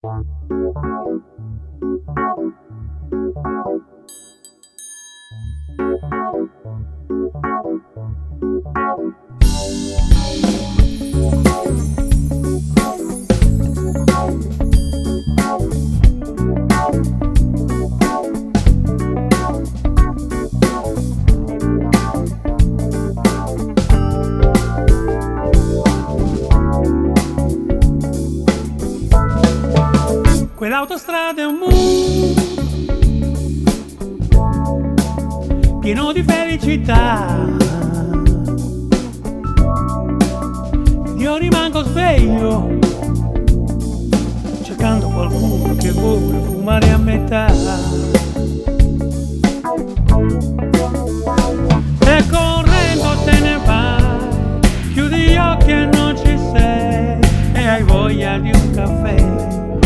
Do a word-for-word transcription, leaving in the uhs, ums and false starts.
Quell'autostrada è un mondo pieno di felicità. Io rimango sveglio cercando qualcuno che vuole fumare a metà.